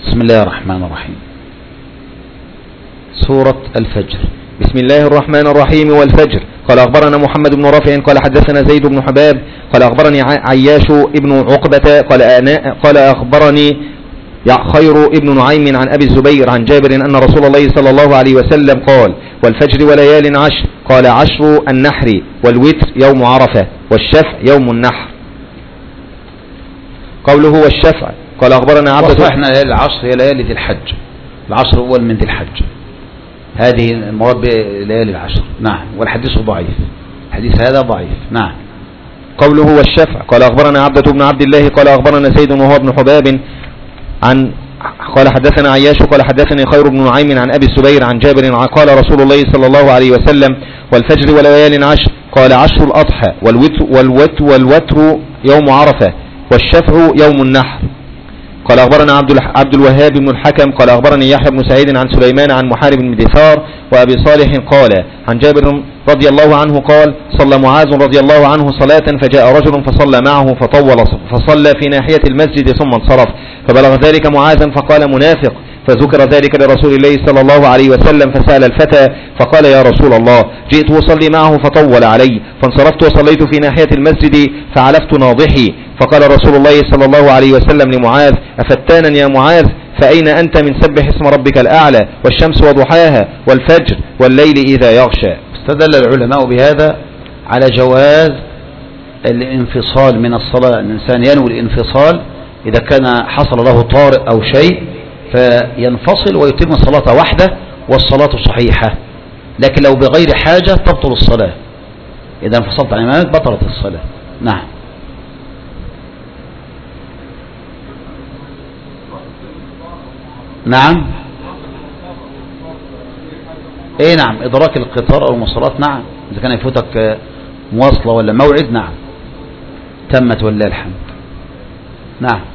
بسم الله الرحمن الرحيم. سورة الفجر. بسم الله الرحمن الرحيم. والفجر. قال أخبرنا محمد بن رافع قال حدثنا زيد بن حباب قال أخبرني عياش ابن عقبة قال أخبرني خير ابن نعيم عن أبي الزبير عن جابر أن رسول الله صلى الله عليه وسلم قال: والفجر وليال عشر. قال: عشر النحر، والوتر يوم عرفة، والشفع يوم النحر. قوله والشفع قال أخبرنا عبد. احنا ليالي العشر هي ليالي ذي الحج، العشر أول من ذي الحج، هذه المراد بليالي العشر. نعم. والحديث ضعيف، الحديث هذا ضعيف. نعم. قوله والشفع قال أخبرنا عبدة بن عبد الله قال أخبرنا سيد وهو بن حباب قال حدثنا عياش قال حدثني خير بن نعيم عن أبي الزبير عن جابر قال رسول الله صلى الله عليه وسلم: والفجر وليال عشر. قال: عشر الأضحى، والوتر يوم عرفة، والشفع يوم النحر. قال أخبرنا عبد الوهاب بن الحكم قال أخبرني يحيى بن سعيد عن سليمان عن محارب بن دثار وأبي صالح قال عن جابر رضي الله عنه قال: صلى معاذ رضي الله عنه صلاة فجاء رجل فصلى معه فطول فصلى في ناحية المسجد ثم انصرف، فبلغ ذلك معاذا فقال: منافق. فذكر ذلك لرسول الله صلى الله عليه وسلم فسأل الفتى فقال: يا رسول الله، جئت أصلي معه فطول علي فانصرفت وصليت في ناحية المسجد فعلفت ناضحي. فقال رسول الله صلى الله عليه وسلم لمعاذ: أفتانا يا معاذ؟ فأين أنت من سبح اسم ربك الأعلى والشمس وضحاها والفجر والليل إذا يغشى. استدل العلماء بهذا على جواز الانفصال من الصلاة، الإنسان ينوي الانفصال إذا كان حصل له طارئ أو شيء فينفصل ويتم الصلاة وحده والصلاة صحيحة، لكن لو بغير حاجة تبطل الصلاة. إذا انفصلت عن إمامك بطلت الصلاة. نعم. نعم. ايه نعم، ادراك القطار او المواصلات. نعم، اذا كان يفوتك مواصلة ولا موعد. نعم، تمت ولله الحمد. نعم.